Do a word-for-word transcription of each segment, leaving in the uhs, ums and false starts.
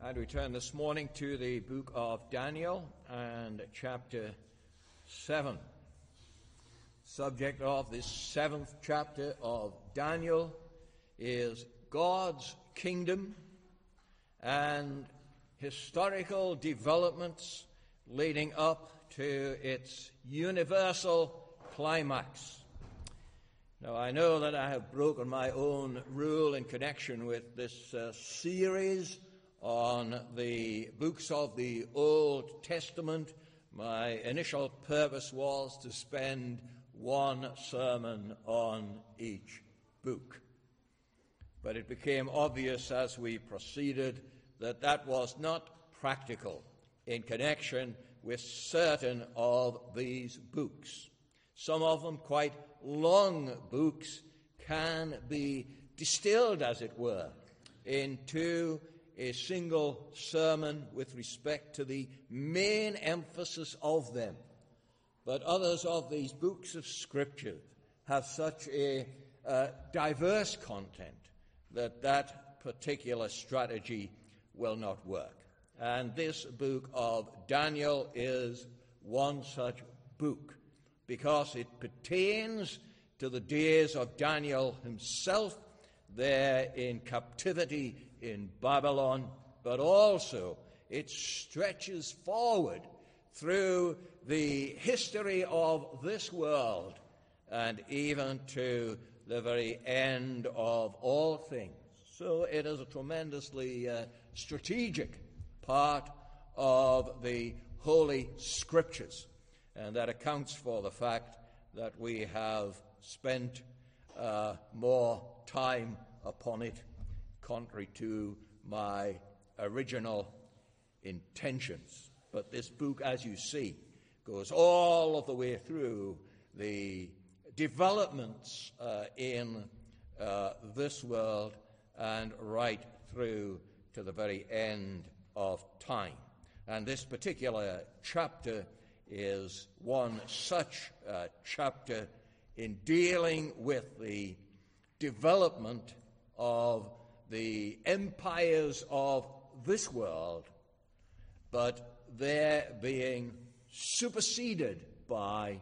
And we turn this morning to the book of Daniel and chapter seven. Subject of this seventh chapter of Daniel is God's kingdom and historical developments leading up to its universal climax. Now, I know that I have broken my own rule in connection with this uh, series on the books of the Old Testament. My initial purpose was to spend one sermon on each book. But it became obvious as we proceeded that that was not practical in connection with certain of these books. Some of them, quite long books, can be distilled, as it were, into a single sermon with respect to the main emphasis of them. But others of these books of Scripture have such a uh, diverse content that that particular strategy will not work. And this book of Daniel is one such book, because it pertains to the days of Daniel himself there in captivity in Babylon, but also it stretches forward through the history of this world and even to the very end of all things. So it is a tremendously uh, strategic part of the Holy Scriptures, and that accounts for the fact that we have spent uh, more time upon it, contrary to my original intentions. But this book, as you see, goes all of the way through the developments uh, in uh, this world and right through to the very end of time. And this particular chapter is one such uh, chapter in dealing with the development of the empires of this world, but they're being superseded by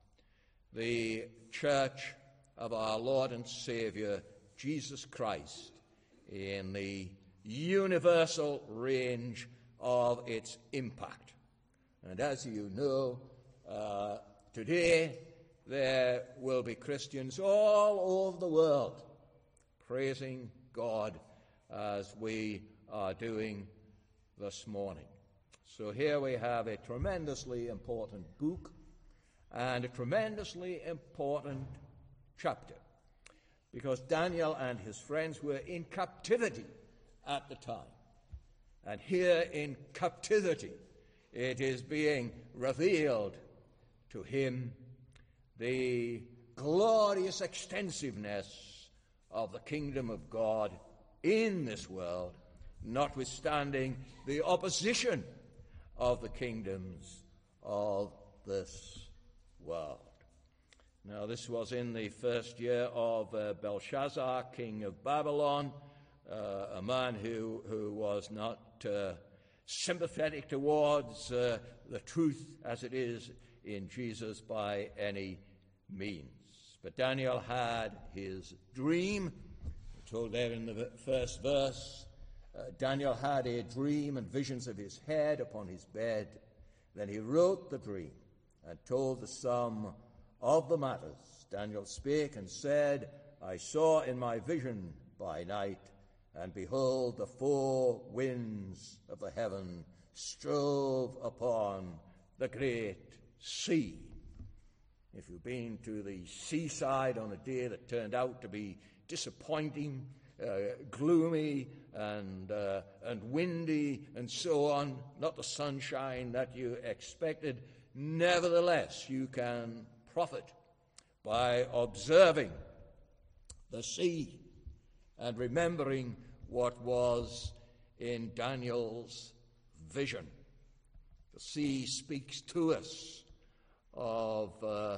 the church of our Lord and Savior, Jesus Christ, in the universal range of its impact. And as you know, uh, today there will be Christians all over the world praising God as we are doing this morning. So here we have a tremendously important book and a tremendously important chapter, because Daniel and his friends were in captivity at the time. And here in captivity, it is being revealed to him the glorious extensiveness of the kingdom of God in this world, notwithstanding the opposition of the kingdoms of this world. Now, this was in the first year of uh, Belshazzar, king of Babylon, uh, a man who, who was not uh, sympathetic towards uh, the truth as it is in Jesus by any means. But Daniel had his dream. We're told there in the first verse, uh, Daniel had a dream and visions of his head upon his bed. Then he wrote the dream and told the sum of the matters. Daniel spake and said, I saw in my vision by night, and behold, the four winds of the heaven strove upon the great sea. If you've been to the seaside on a day that turned out to be disappointing, uh, gloomy, and uh, and windy, and so on, not the sunshine that you expected, nevertheless, you can profit by observing the sea and remembering what was in Daniel's vision. The sea speaks to us of uh,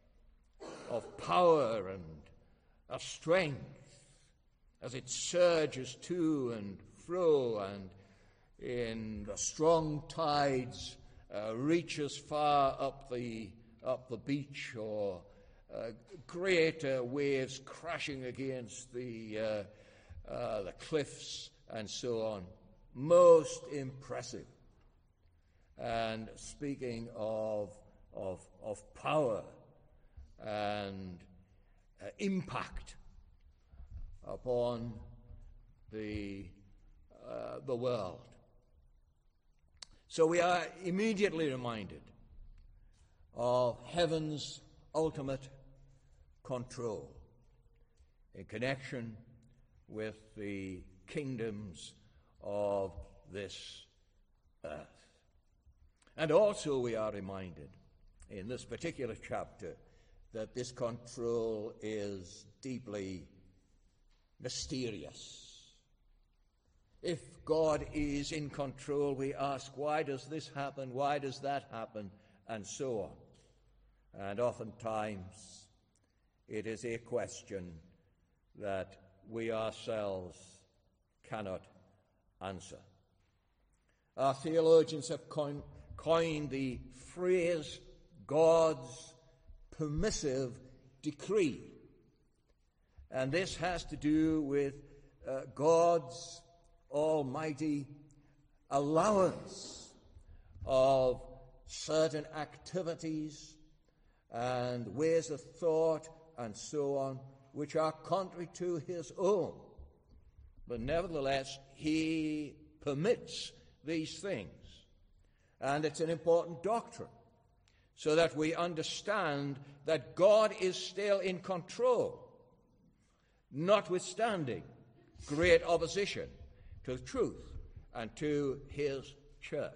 of power and of strength as it surges to and fro and in the strong tides uh, reaches far up the up the beach, or uh, great uh, waves crashing against the uh, uh, the cliffs and so on. Most impressive. And speaking of of of power and uh, impact upon the uh, the world. So we are immediately reminded of heaven's ultimate control in connection with the kingdoms of this earth. And also we are reminded in this particular chapter that this control is deeply mysterious. If God is in control, we ask, why does this happen? Why does that happen? And so on. And oftentimes it is a question that we ourselves cannot answer. Our theologians have coined, coined the phrase God's permissive decree. And this has to do with uh, God's almighty allowance of certain activities and ways of thought and so on, which are contrary to his own. But nevertheless, he permits these things. And it's an important doctrine, so that we understand that God is still in control, notwithstanding great opposition to the truth and to his church.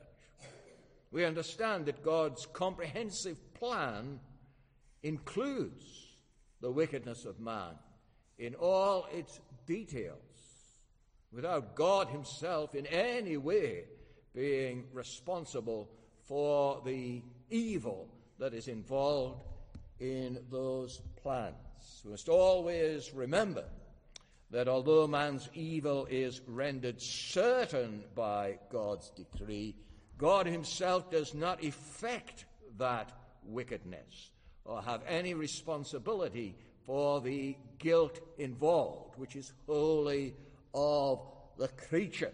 We understand that God's comprehensive plan includes the wickedness of man in all its details, without God himself in any way being responsible for the evil that is involved in those plans. We must always remember that although man's evil is rendered certain by God's decree, God himself does not effect that wickedness or have any responsibility for the guilt involved, which is wholly of the creature.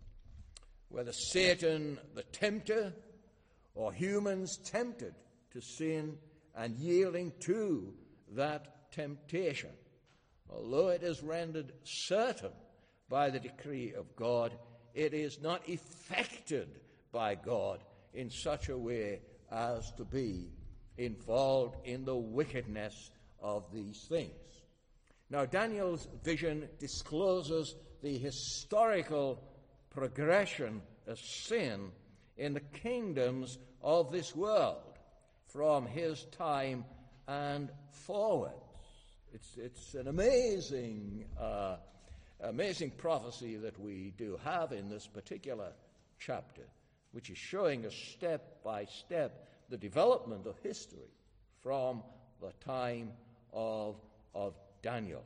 Whether Satan the tempter or humans tempted to sin and yielding to that temptation, although it is rendered certain by the decree of God, it is not effected by God in such a way as to be involved in the wickedness of these things. Now, Daniel's vision discloses the historical progression of sin in the kingdoms of this world from his time and forward. It's, it's an amazing, uh, amazing prophecy that we do have in this particular chapter, which is showing us step by step the development of history from the time of, of Daniel.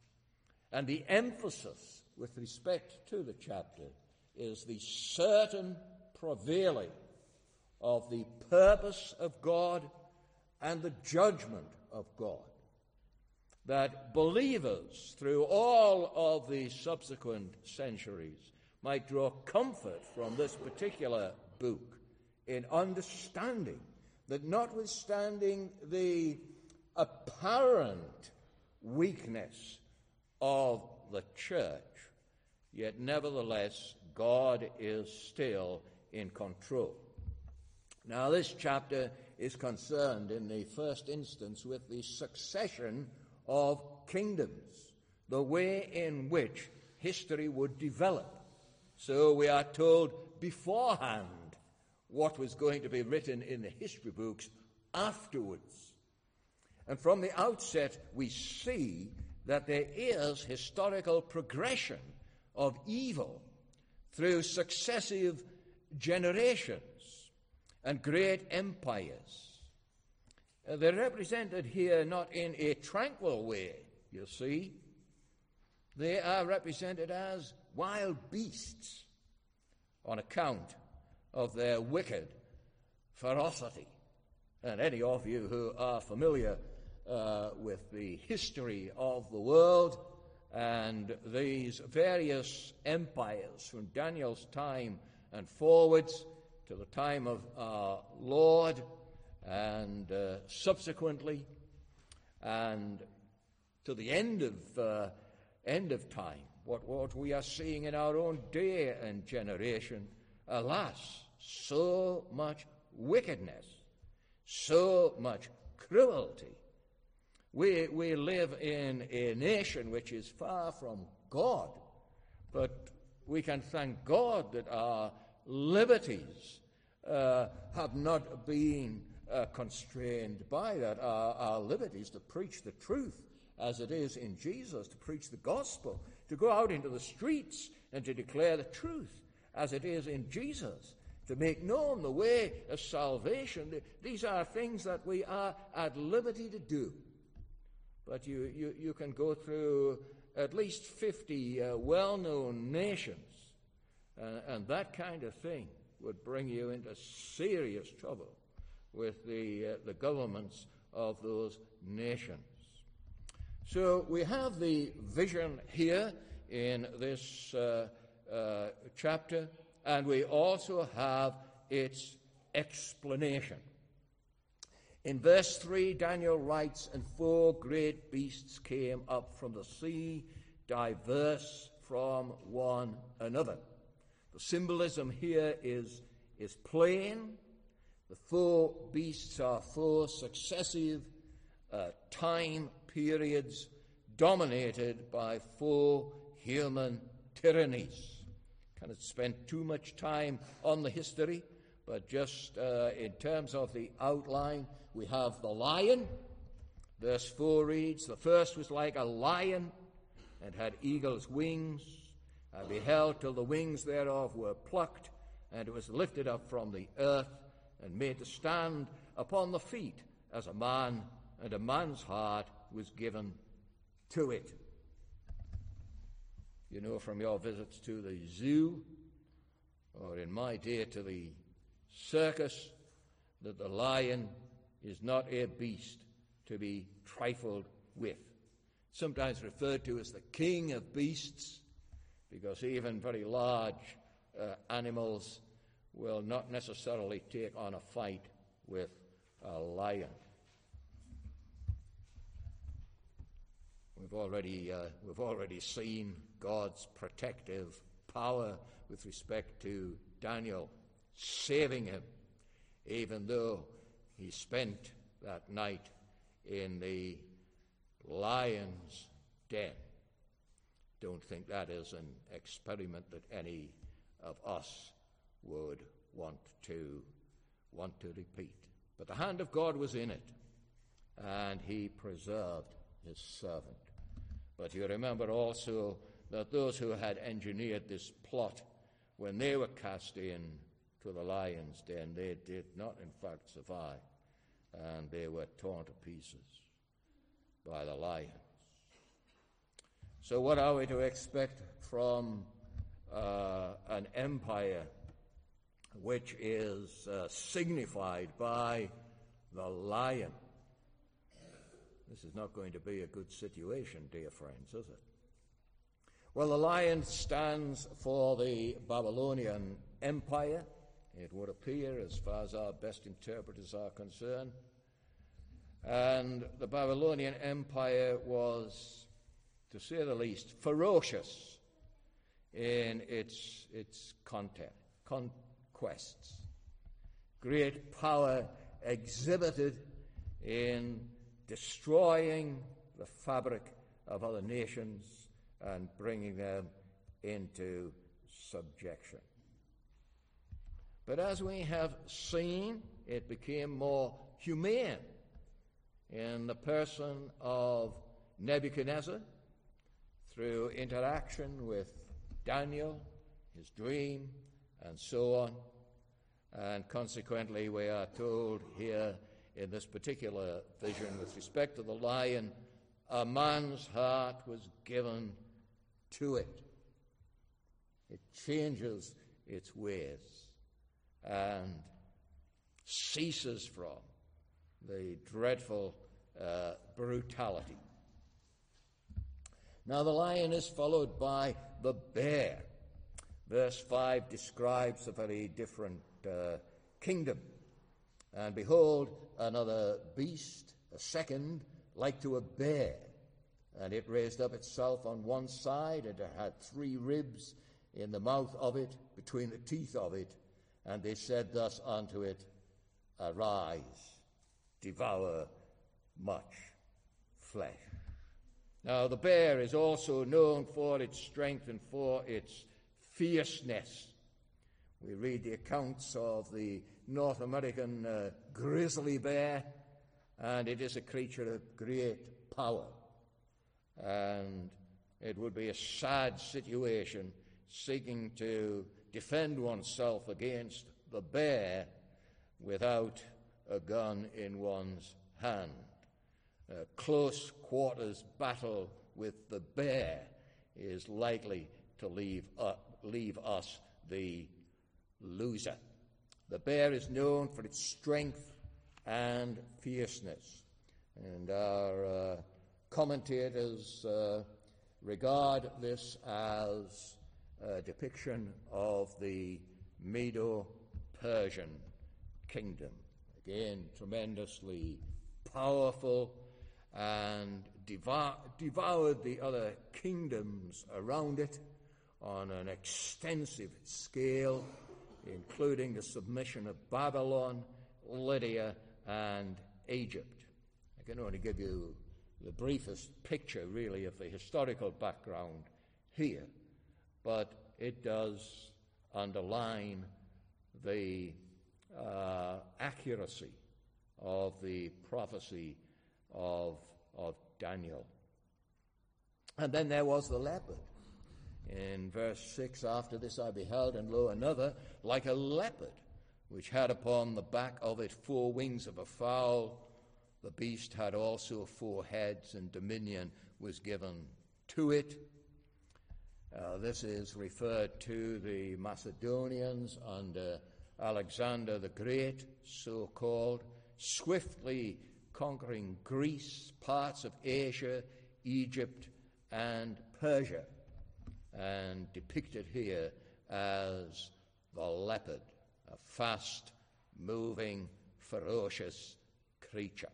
And the emphasis with respect to the chapter is the certain prevailing of the purpose of God and the judgment of God, that believers through all of the subsequent centuries might draw comfort from this particular book in understanding that notwithstanding the apparent weakness of the church, yet nevertheless God is still in control. Now, this chapter is concerned in the first instance with the succession of kingdoms, the way in which history would develop. So we are told beforehand what was going to be written in the history books afterwards. And from the outset, we see that there is historical progression of evil through successive generations and great empires. Uh, they're represented here not in a tranquil way, you see. They are represented as wild beasts on account of their wicked ferocity. And any of you who are familiar uh, with the history of the world and these various empires from Daniel's time and forwards to the time of our Lord and uh, subsequently and to the end of uh, end of time, what, what we are seeing in our own day and generation, alas, so much wickedness, so much cruelty. We, we live in a nation which is far from God, but we can thank God that our liberties uh, have not been uh, constrained by that. Our, our liberties to preach the truth as it is in Jesus, to preach the gospel, to go out into the streets and to declare the truth as it is in Jesus, to make known the way of salvation. These are things that we are at liberty to do. But you, you, you can go through at least fifty uh, well-known nations, uh, and that kind of thing would bring you into serious trouble with the, uh, the governments of those nations. So we have the vision here in this uh, uh, chapter, and we also have its explanation. In verse three, Daniel writes, "And four great beasts came up from the sea, diverse from one another." The symbolism here is, is plain. The four beasts are four successive uh, time periods dominated by four human tyrannies. Cannot spend too much time on the history, but just uh, in terms of the outline, we have the lion. Verse four reads, "The first was like a lion and had eagle's wings. I beheld till the wings thereof were plucked, and it was lifted up from the earth and made to stand upon the feet as a man, and a man's heart was given to it." You know from your visits to the zoo, or in my day to the circus, that the lion is not a beast to be trifled with. Sometimes referred to as the king of beasts, because even very large uh, animals will not necessarily take on a fight with a lion. We've already uh, we've already seen God's protective power with respect to Daniel, saving him, even though he spent that night in the lion's den. Don't think that is an experiment that any of us would want to want to repeat. But the hand of God was in it, and he preserved his servant. But you remember also that those who had engineered this plot, when they were cast in to the lion's den, they did not in fact survive, and they were torn to pieces by the lions. So what are we to expect from uh, an empire which is uh, signified by the lion? This is not going to be a good situation, dear friends, is it? Well, the lion stands for the Babylonian Empire, it would appear, as far as our best interpreters are concerned. And the Babylonian Empire was, to say the least, ferocious in its, its content, conquests. Great power exhibited in destroying the fabric of other nations and bringing them into subjection. But as we have seen, it became more humane in the person of Nebuchadnezzar through interaction with Daniel, his dream, and so on. And consequently, we are told here in this particular vision with respect to the lion, a man's heart was given to it. It changes its ways and ceases from the dreadful uh, brutality. Now the lion is followed by the bear. Verse five describes a very different uh, kingdom. And behold, another beast, a second, like to a bear. And it raised up itself on one side, and it had three ribs in the mouth of it, between the teeth of it. And they said thus unto it, Arise, devour much flesh. Now the bear is also known for its strength and for its fierceness. We read the accounts of the North American uh, grizzly bear, and it is a creature of great power. And it would be a sad situation seeking to defend oneself against the bear without a gun in one's hand. A close quarters battle with the bear is likely to leave, uh, leave us the loser. The bear is known for its strength and fierceness, and our uh, commentators uh, regard this as a depiction of the Medo-Persian kingdom. Again, tremendously powerful, and devour, devoured the other kingdoms around it on an extensive scale, including the submission of Babylon, Lydia, and Egypt. I can only give you the briefest picture, really, of the historical background here, but it does underline the uh, accuracy of the prophecy of, of Daniel. And then there was the leopard. In verse six, after this I beheld, and lo, another, like a leopard, which had upon the back of it four wings of a fowl. The beast had also four heads, and dominion was given to it. Uh, this is referred to the Macedonians under Alexander the Great, so called, swiftly conquering Greece, parts of Asia, Egypt, and Persia, and depicted here as the leopard, a fast-moving, ferocious creature.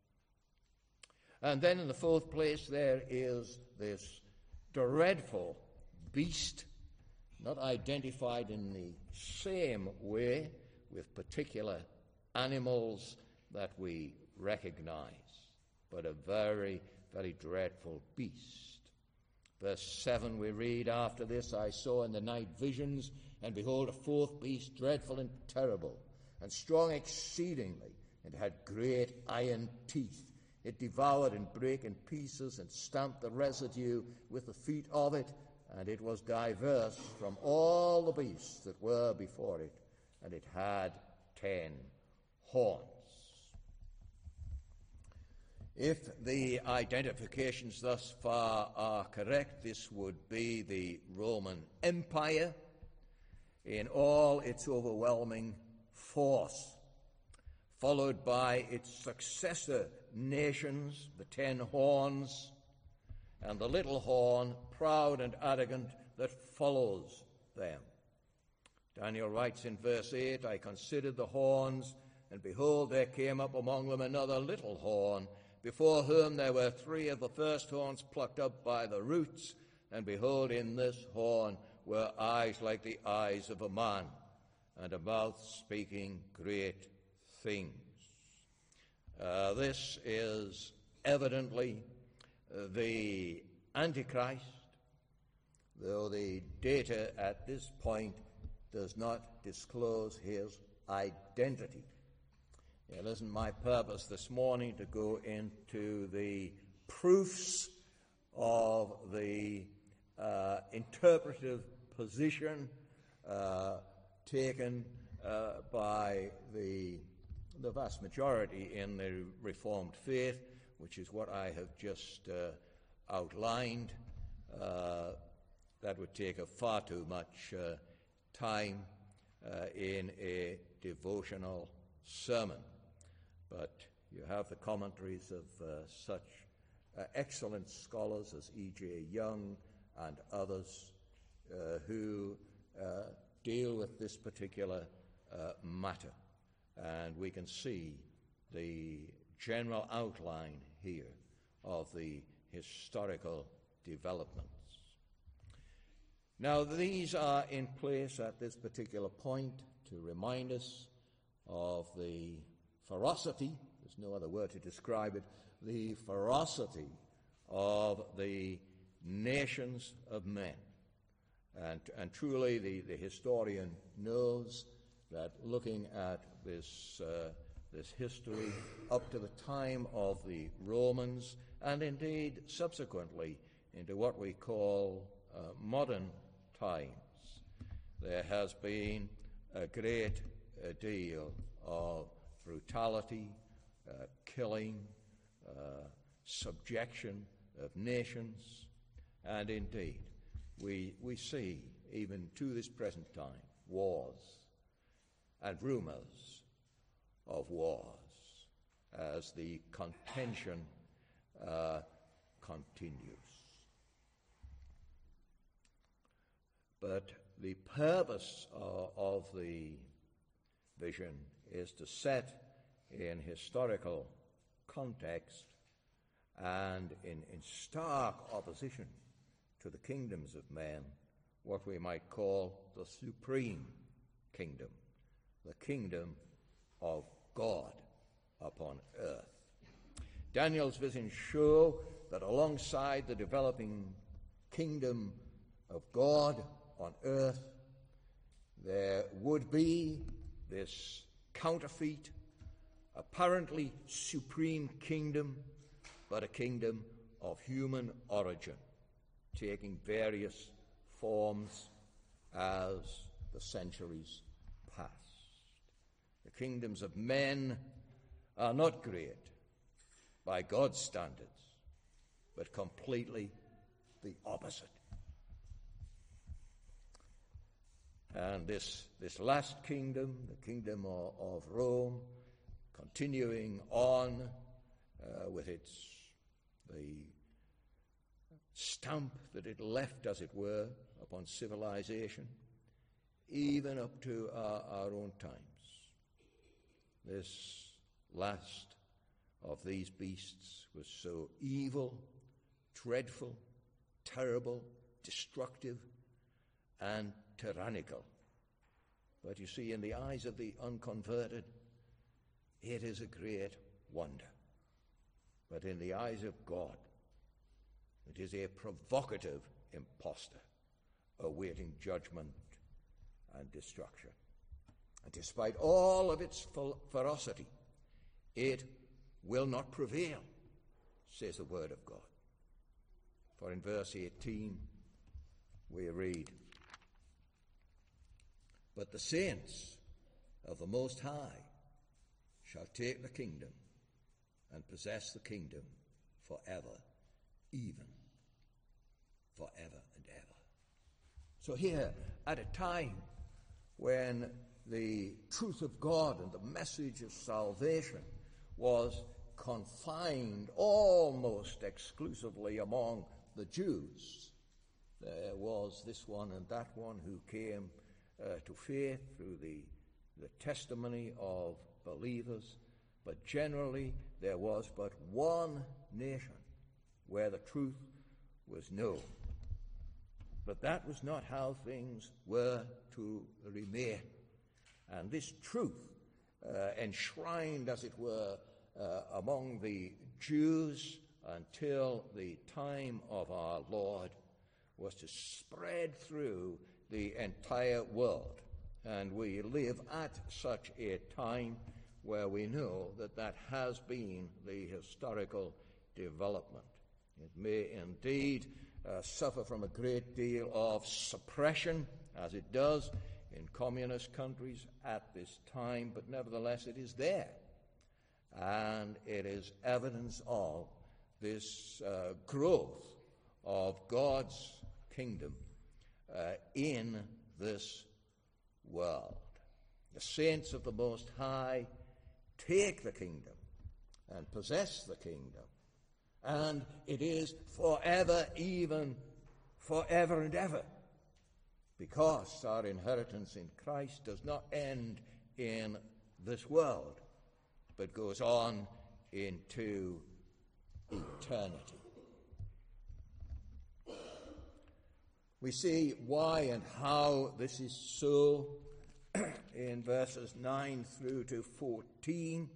And then in the fourth place there is this dreadful beast, not identified in the same way with particular animals that we recognize, but a very, very dreadful beast. Verse seven we read, After this I saw in the night visions, and behold, a fourth beast, dreadful and terrible, and strong exceedingly, and had great iron teeth. It devoured and brake in pieces, and stamped the residue with the feet of it, and it was diverse from all the beasts that were before it, and it had ten horns. If the identifications thus far are correct, this would be the Roman Empire in all its overwhelming force, followed by its successor nations, the ten horns, and the little horn, proud and arrogant, that follows them. Daniel writes in verse eight, I considered the horns, and behold, there came up among them another little horn, before whom there were three of the first horns plucked up by the roots, and behold, in this horn were eyes like the eyes of a man, and a mouth speaking great things. Uh, this is evidently uh, the Antichrist, though the data at this point does not disclose his identity. It isn't my purpose this morning to go into the proofs of the uh, interpretive position uh, taken uh, by the, the vast majority in the Reformed faith, which is what I have just uh, outlined. Uh, that would take up far too much uh, time uh, in a devotional sermon. But you have the commentaries of uh, such uh, excellent scholars as E J Young and others uh, who uh, deal with this particular uh, matter. And we can see the general outline here of the historical developments. Now, these are in place at this particular point to remind us of the ferocity, there's no other word to describe it, the ferocity of the nations of men. And, and truly, the, the historian knows that looking at this, uh, this history up to the time of the Romans, and indeed subsequently into what we call uh, modern times, there has been a great uh, deal of brutality, uh, killing, uh, subjection of nations, and indeed we, we see, even to this present time, wars and rumors of wars as the contention uh, continues. But the purpose uh, of the vision is to set in historical context and in, in stark opposition to the kingdoms of men what we might call the supreme kingdom, the kingdom of God upon earth. Daniel's visions show that alongside the developing kingdom of God on earth, there would be this counterfeit, apparently supreme kingdom, but a kingdom of human origin, taking various forms as the centuries passed. The kingdoms of men are not great by God's standards, but completely the opposite. And this, this last kingdom, the kingdom of, of Rome, continuing on uh, with its the stamp that it left, as it were, upon civilization, even up to our, our own times. This last of these beasts was so evil, dreadful, terrible, destructive, and tyrannical. But you see, in the eyes of the unconverted, it is a great wonder. But in the eyes of God, it is a provocative impostor awaiting judgment and destruction. And despite all of its ferocity, it will not prevail, says the word of God. For in verse eighteen we read, "But the saints of the Most High shall take the kingdom and possess the kingdom forever, even forever and ever." So here, at a time when the truth of God and the message of salvation was confined almost exclusively among the Jews, there was this one and that one who came uh, to faith through the, the testimony of believers, but generally there was but one nation where the truth was known. But that was not how things were to remain. And this truth, uh, enshrined, as it were, uh, among the Jews until the time of our Lord, was to spread through the entire world. And we live at such a time where we know that that has been the historical development. It may indeed uh, suffer from a great deal of suppression, as it does in communist countries at this time, but nevertheless it is there. And it is evidence of this uh, growth of God's kingdom uh, in this world. The saints of the Most High take the kingdom and possess the kingdom, and it is forever, even forever and ever, because our inheritance in Christ does not end in this world, but goes on into eternity. We see why and how this is so in verses nine through to fourteen,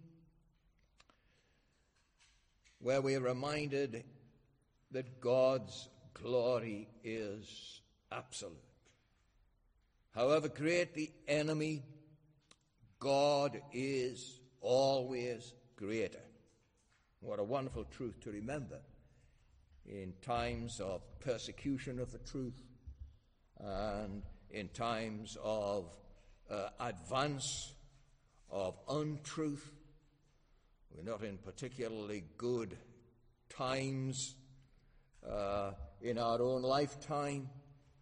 where we are reminded that God's glory is absolute. However great the enemy, God is always greater. What a wonderful truth to remember in times of persecution of the truth and in times of uh, advance of untruth. We're not in particularly good times uh, in our own lifetime.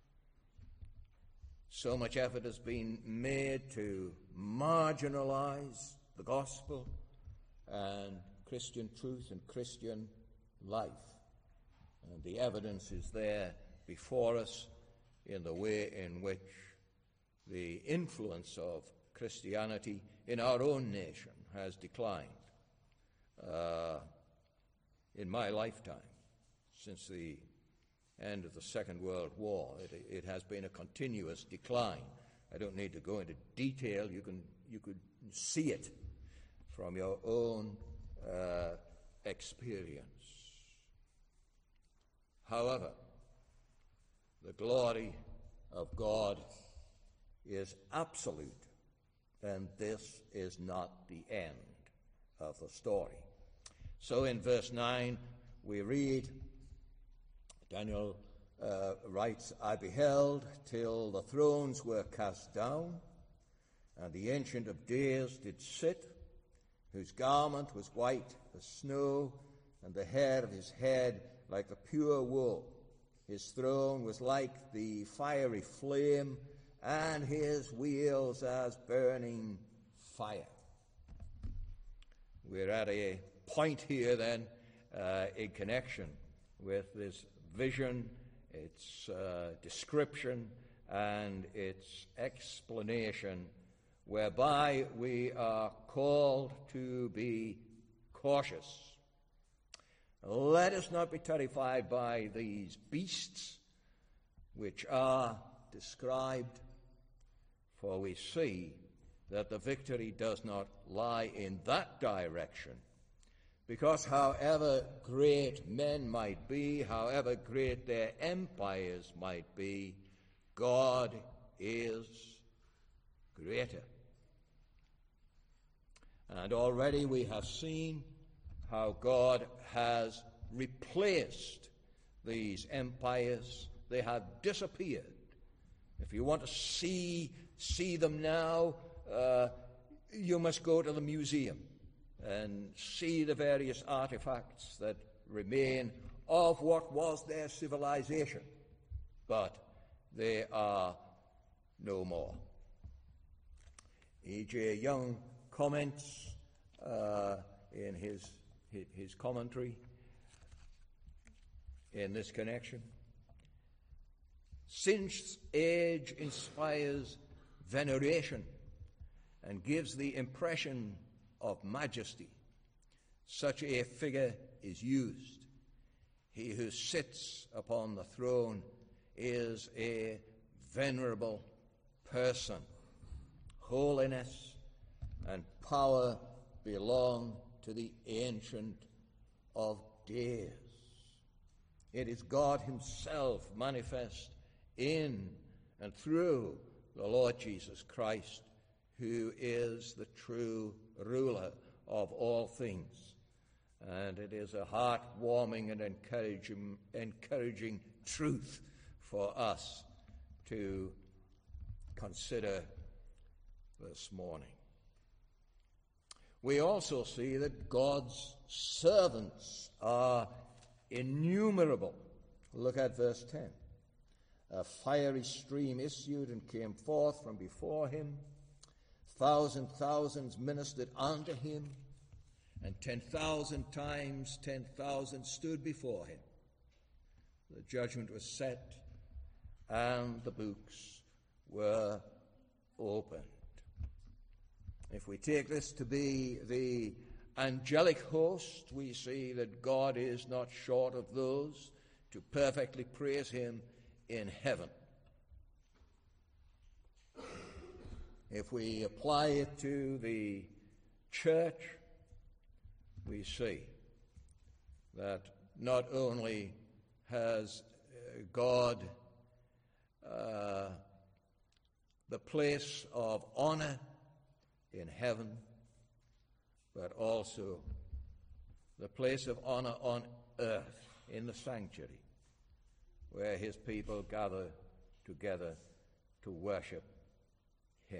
So much effort has been made to marginalize the gospel and Christian truth and Christian life. And the evidence is there before us in the way in which the influence of Christianity in our own nation has declined uh, in my lifetime. Since the end of the Second World War, it, it has been a continuous decline. I don't need to go into detail. You can you could see it from your own uh, experience. However, the glory of God is absolute, and this is not the end of the story. So in verse nine, we read, Daniel uh, writes, I beheld till the thrones were cast down, and the Ancient of Days did sit, whose garment was white as snow, and the hair of his head like the pure wool. His throne was like the fiery flame, and his wheels as burning fire. We're at a point here then uh, in connection with this vision, its uh, description, and its explanation, whereby we are called to be cautious. Let us not be terrified by these beasts which are described, for we see that the victory does not lie in that direction, because however great men might be, however great their empires might be, God is greater. And already we have seen how God has replaced these empires. They have disappeared. If you want to see see them now, uh, you must go to the museum and see the various artifacts that remain of what was their civilization. But they are no more. E J Young comments uh, in his, his his commentary in this connection. Since age inspires veneration and gives the impression of majesty, such a figure is used. He who sits upon the throne is a venerable person. Holiness and power belong to the Ancient of Days. It is God himself manifest in and through the Lord Jesus Christ, who is the true ruler of all things. And it is a heart-warming and encouraging, encouraging truth for us to consider this morning. We also see that God's servants are innumerable. Look at verse ten. A fiery stream issued and came forth from before him. Thousand thousands ministered unto him, and ten thousand times ten thousand stood before him. The judgment was set, and the books were opened. If we take this to be the angelic host, we see that God is not short of those to perfectly praise him in heaven. If we apply it to the church, we see that not only has God uh, the place of honor in heaven, but also the place of honor on earth in the sanctuary, where his people gather together to worship him.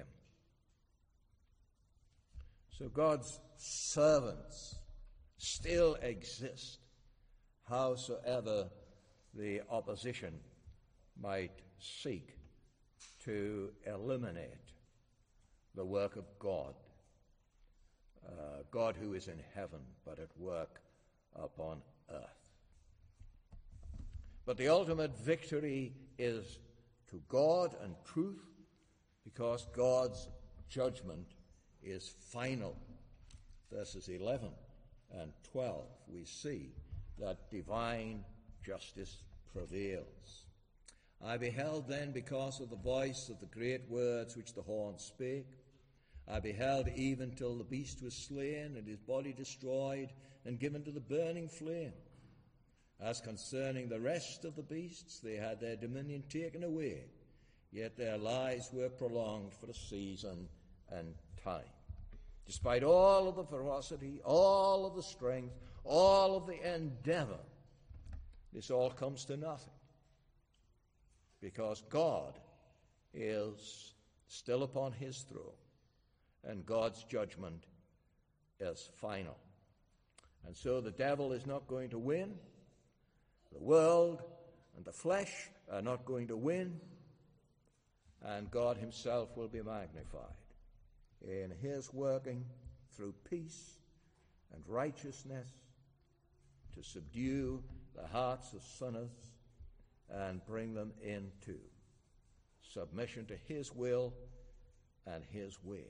So God's servants still exist, howsoever the opposition might seek to eliminate the work of God, uh, God who is in heaven but at work upon earth. But the ultimate victory is to God and truth, because God's judgment is final. Verses eleven and twelve, we see that divine justice prevails. I beheld then, because of the voice of the great words which the horn spake, I beheld even till the beast was slain, and his body destroyed, and given to the burning flame. As concerning the rest of the beasts, they had their dominion taken away, yet their lives were prolonged for a season and time. Despite all of the ferocity, all of the strength, all of the endeavor, this all comes to nothing, because God is still upon his throne, and God's judgment is final. And so the devil is not going to win. The world and the flesh are not going to win, and God himself will be magnified in his working through peace and righteousness to subdue the hearts of sinners and bring them into submission to his will and his way.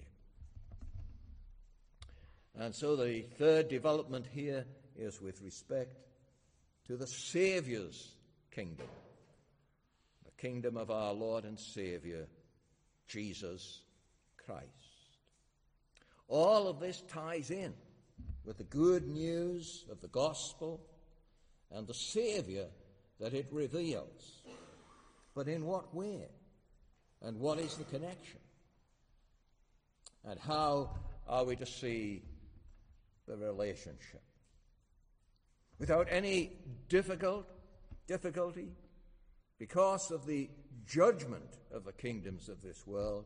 And so the third development here is with respect to the Savior's kingdom, the kingdom of our Lord and Savior, Jesus Christ. All of this ties in with the good news of the gospel and the Savior that it reveals. But in what way? And what is the connection? And how are we to see the relationship? Without any difficult difficulty, because of the judgment of the kingdoms of this world,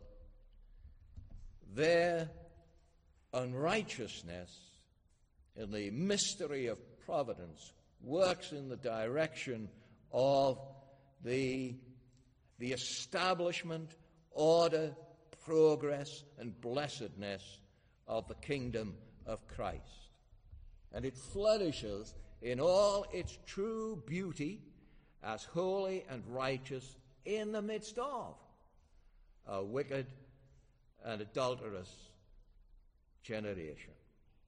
their unrighteousness in the mystery of providence works in the direction of the, the establishment, order, progress, and blessedness of the kingdom of Christ. And it flourishes in all its true beauty as holy and righteous in the midst of a wicked and adulterous generation.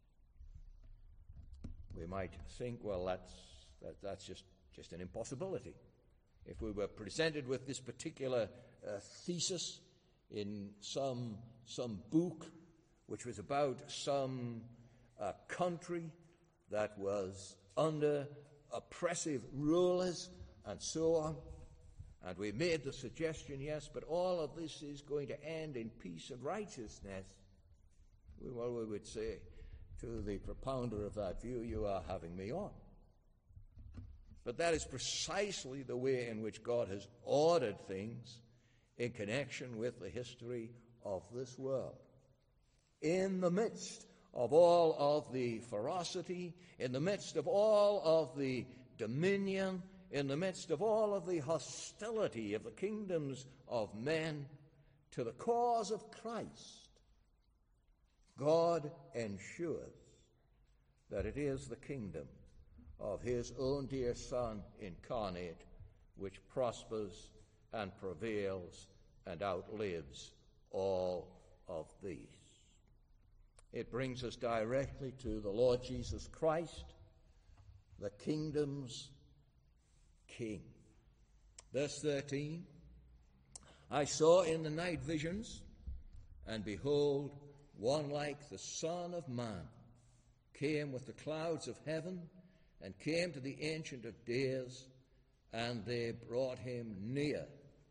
We might think, well, that's that, that's just, just an impossibility. If we were presented with this particular uh, thesis in some some book which was about some uh, country that was under oppressive rulers and so on, and we made the suggestion, yes, but all of this is going to end in peace and righteousness, well, we would say to the propounder of that view, you are having me on. But that is precisely the way in which God has ordered things in connection with the history of this world. In the midst of all of the ferocity, in the midst of all of the dominion, in the midst of all of the hostility of the kingdoms of men to the cause of Christ, God ensures that it is the kingdom of his own dear Son incarnate which prospers and prevails and outlives all of these. It brings us directly to the Lord Jesus Christ, the kingdom's King. Verse thirteen, I saw in the night visions, and behold, one like the Son of Man came with the clouds of heaven, and came to the Ancient of Days, and they brought him near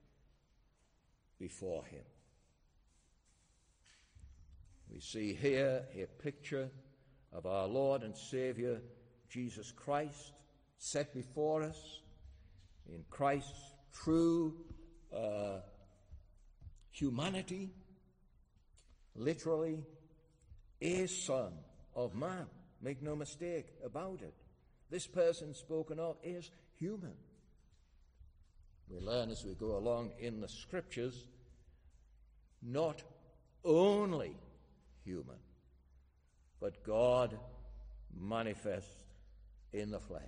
before him. We see here a picture of our Lord and Savior Jesus Christ set before us in Christ's true uh, humanity, literally a Son of Man. Make no mistake about it. This person spoken of is human. We learn as we go along in the Scriptures, not only human, but God manifest in the flesh.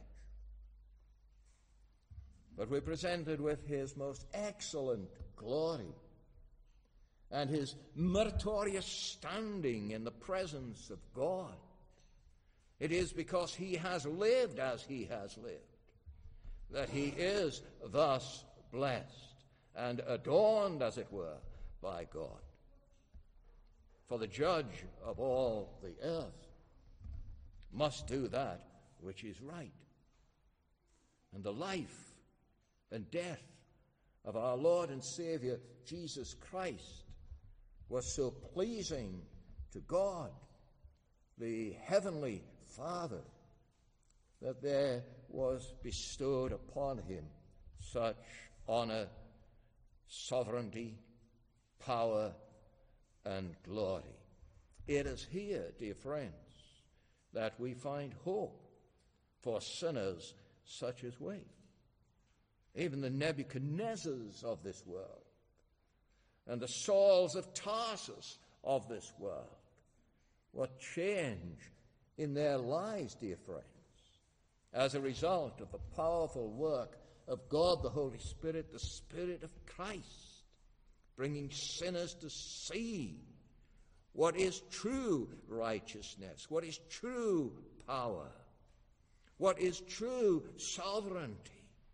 But we're presented with his most excellent glory and his meritorious standing in the presence of God. It is because he has lived as he has lived that he is thus blessed and adorned, as it were, by God. For the judge of all the earth must do that which is right. And the life and death of our Lord and Savior Jesus Christ was so pleasing to God, the Heavenly Father, that there was bestowed upon him such honor, sovereignty, power, and glory. It is here, dear friends, that we find hope for sinners such as we. Even the Nebuchadnezzars of this world and the Sauls of Tarsus of this world, what change in their lives, dear friends, as a result of the powerful work of God the Holy Spirit, the Spirit of Christ, bringing sinners to see what is true righteousness, what is true power, what is true sovereignty,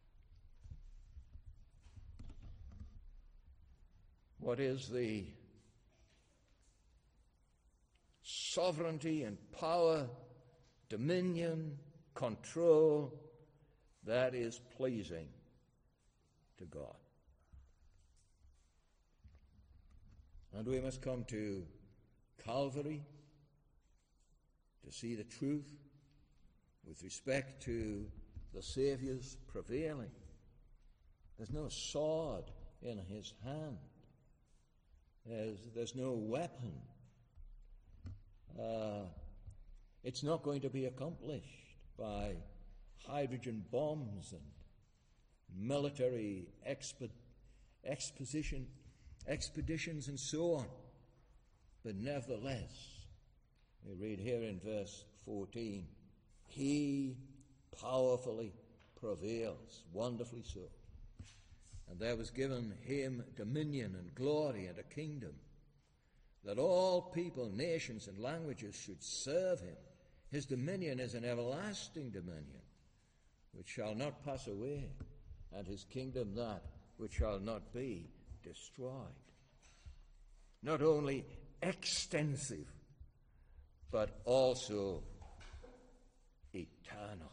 what is the sovereignty and power, dominion, control that is pleasing to God. And we must come to Calvary to see the truth with respect to the Savior's prevailing. There's no sword in his hand. There's, there's no weapon. Uh, it's not going to be accomplished by hydrogen bombs and military expo- exposition, expeditions and so on. But nevertheless, we read here in verse fourteen, he powerfully prevails, wonderfully so. And there was given him dominion and glory and a kingdom, that all people, nations, and languages should serve him. His dominion is an everlasting dominion, which shall not pass away, and his kingdom that which shall not be destroyed. Not only extensive, but also eternal.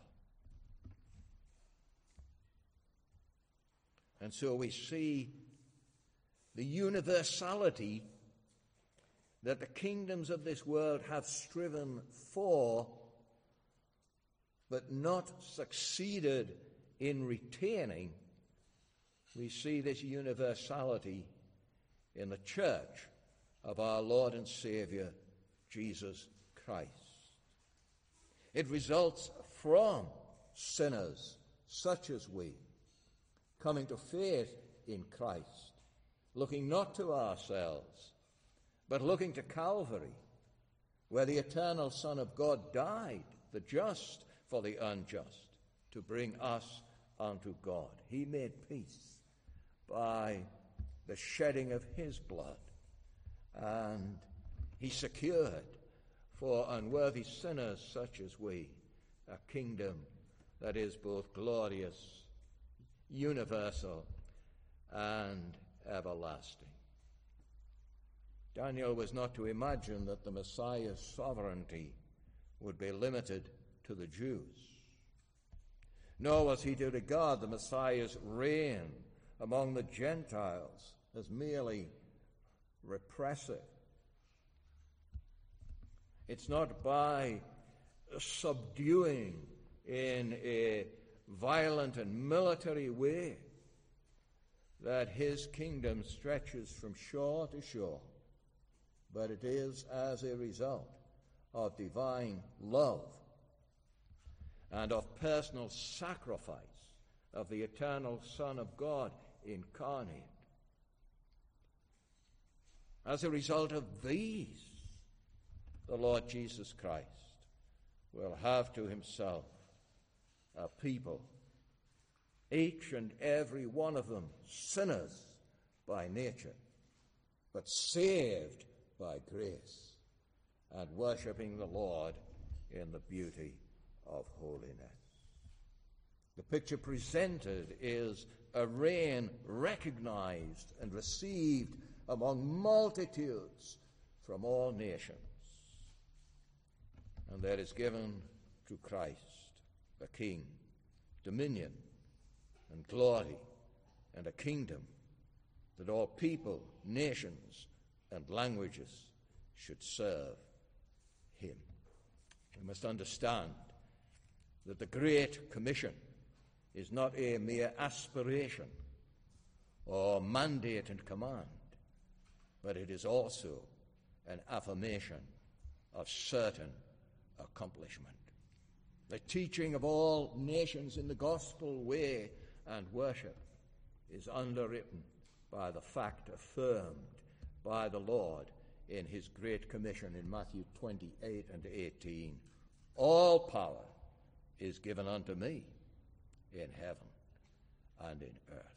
And so we see the universality that the kingdoms of this world have striven for, but not succeeded in retaining. We see this universality in the church of our Lord and Savior, Jesus Christ. It results from sinners such as we, coming to faith in Christ, looking not to ourselves, but looking to Calvary, where the eternal Son of God died, the just for the unjust, to bring us unto God. He made peace by the shedding of his blood, and he secured for unworthy sinners such as we a kingdom that is both glorious, universal, and everlasting. Daniel was not to imagine that the Messiah's sovereignty would be limited to the Jews, nor was he to regard the Messiah's reign among the Gentiles as merely repressive. It's not by subduing in a violent and military way that his kingdom stretches from shore to shore, but it is as a result of divine love and of personal sacrifice of the eternal Son of God incarnate. As a result of these, the Lord Jesus Christ will have to himself a people, each and every one of them sinners by nature, but saved by grace and worshipping the Lord in the beauty of holiness. The picture presented is a reign recognized and received among multitudes from all nations. And there is given to Christ a king, dominion, and glory, and a kingdom that all people, nations, and languages should serve him. We must understand that the Great Commission is not a mere aspiration or mandate and command, but it is also an affirmation of certain accomplishment. The teaching of all nations in the gospel way and worship is underwritten by the fact affirmed by the Lord in his Great Commission in Matthew twenty-eight and eighteen. All power is given unto me in heaven and in earth.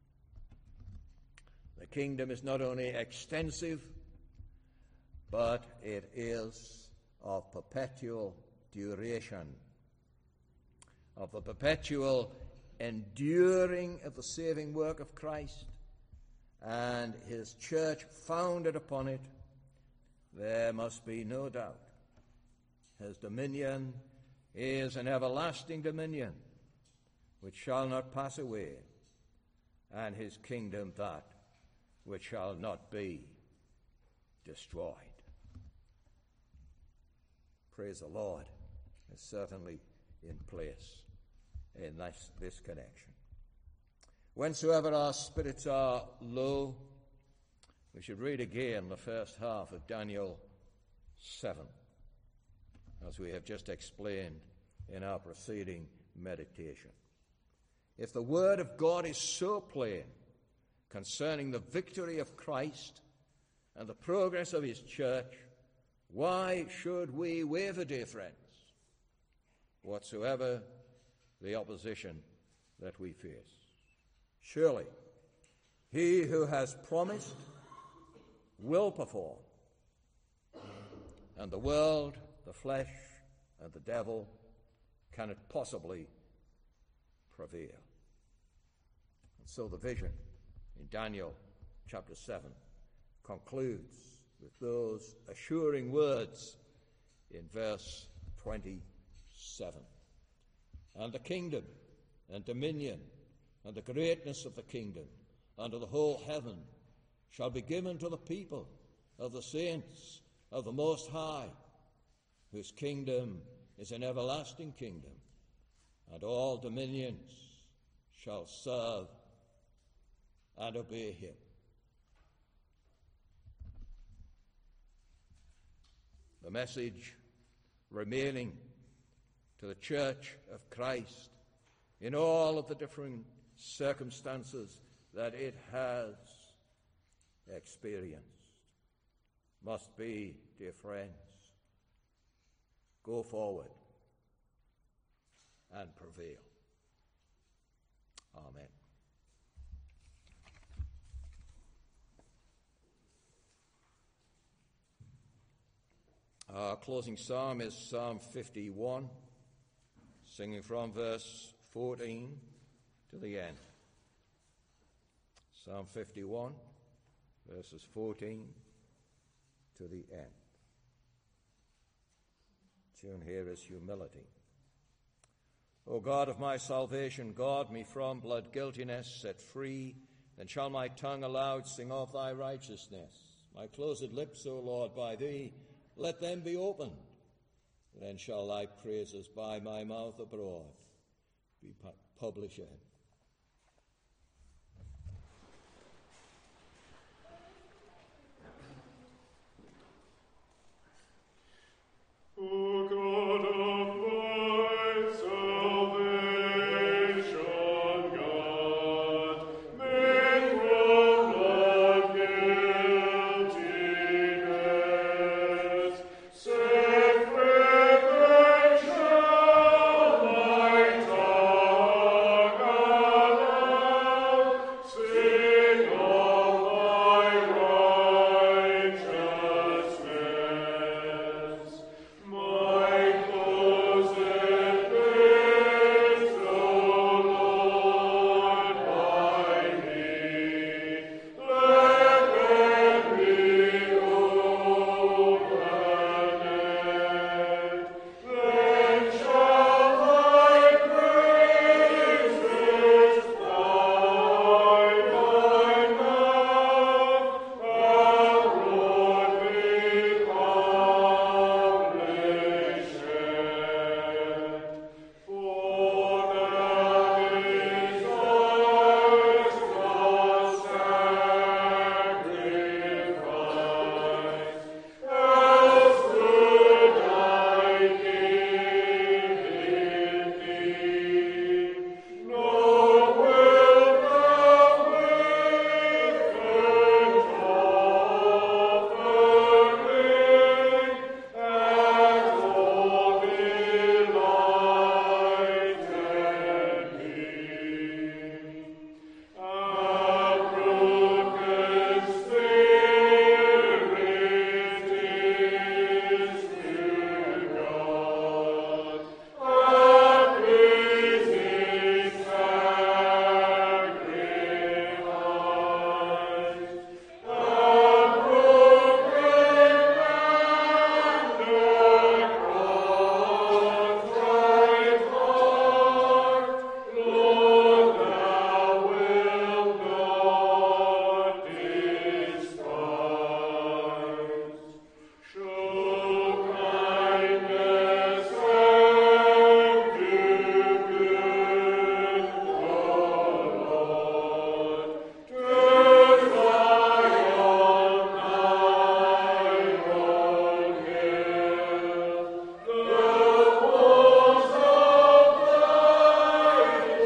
The kingdom is not only extensive, but it is of perpetual duration, of the perpetual enduring of the saving work of Christ and his church founded upon it. There must be no doubt. His dominion is an everlasting dominion which shall not pass away, and his kingdom that which shall not be destroyed. Praise the Lord is certainly in place in this, this connection. Whensoever our spirits are low, we should read again the first half of Daniel seven, as we have just explained in our preceding meditation. If the word of God is so plain concerning the victory of Christ and the progress of his church, why should we waver, dear friends, whatsoever the opposition that we face? Surely he who has promised will perform, and the world, the flesh, and the devil cannot possibly prevail. And so the vision in Daniel chapter seven concludes with those assuring words in verse twenty-seven. And the kingdom and dominion and the greatness of the kingdom under the whole heaven shall be given to the people of the saints of the Most High, whose kingdom is an everlasting kingdom, and all dominions shall serve and obey him. The message remaining to the church of Christ in all of the different circumstances that it has experienced. Must be, dear friends, go forward and prevail. Amen. Our closing psalm is Psalm fifty-one, singing from verse fourteen to the end. Psalm fifty-one, verses fourteen to the end. Tune here is humility. O God of my salvation, guard me from blood guiltiness, set free, then shall my tongue aloud sing of thy righteousness. My closed lips, O Lord, by thee, let them be opened. Then shall thy praises by my mouth abroad be published. O God of my salvation, guard me from blood guiltiness. Set free, then shall my tongue aloud sing of thy righteousness. My closed lips, O Lord, by thee, let them be opened. Then shall thy praises by my mouth abroad be published. For thou desirest the sacrifice, else would I give it thee. Nor wilt thou withhold offering, as all delighted me. A broken spirit is to God a pleasing sacrifice. A broken and a contrite heart, Lord, thou wilt not despise. Show kindness and do good, O Lord, to Zion thy own hill. The walls of thy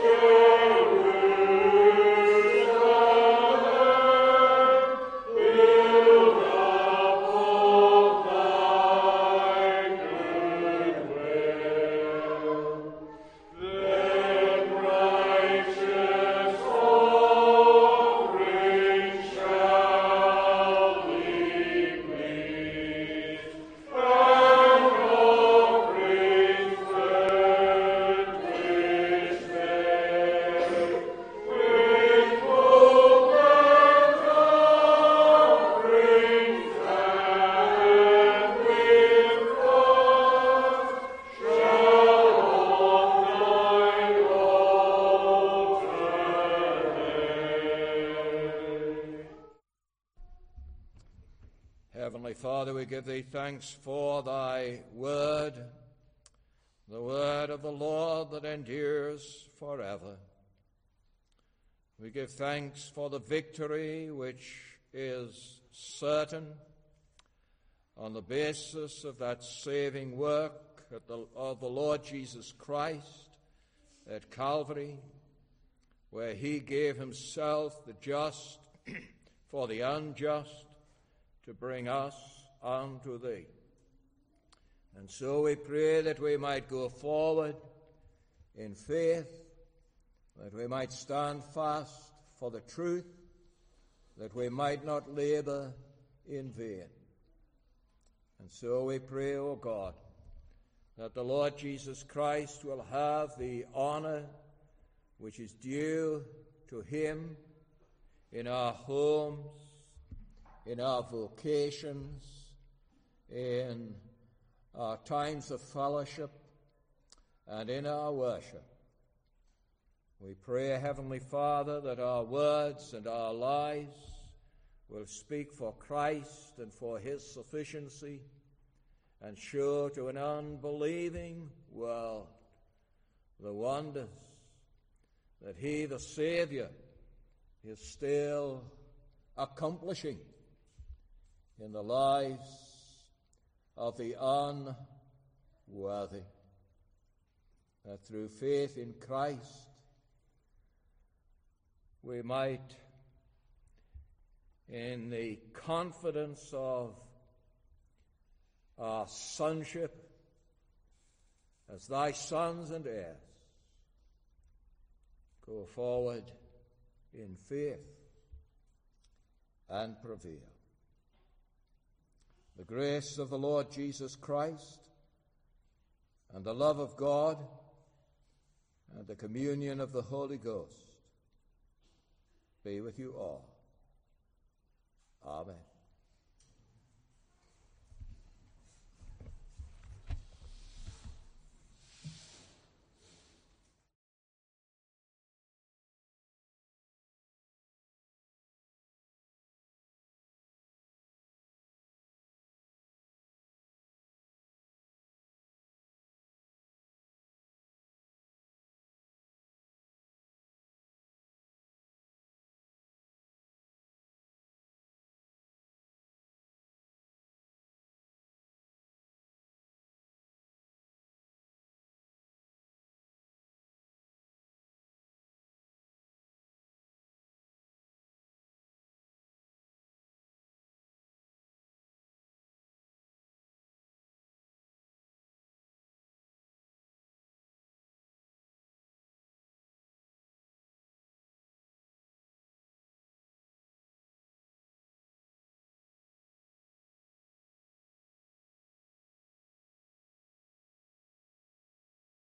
Jerusalem build up of thy goodwill. Then righteous offerings shall be pleased, and offerings burnt which they with full burnt offerings and with cross shall on thine altar lay. Heavenly Father, we give thee thanks for thy word, the word of the Lord that endures forever. We give thanks for the victory which is certain on the basis of that saving work of the, of the Lord Jesus Christ, at Calvary, where he gave himself, the just, for the unjust, to bring us unto thee. And so we pray that we might go forward in faith, that we might stand fast for the truth, that we might not labor in vain. And so we pray, O God, that the Lord Jesus Christ will have the honor which is due to him in our homes, in our vocations, in our times of fellowship, and in our worship. We pray, Heavenly Father, that our words and our lives will speak for Christ and for his sufficiency, and show to an unbelieving world the wonders that he, the Savior, is still accomplishing in the lives of the unworthy, that through faith in Christ we might, in the confidence of our sonship as thy sons and heirs, go forward in faith and prevail. The grace of the Lord Jesus Christ and the love of God and the communion of the Holy Ghost be with you all. Amen.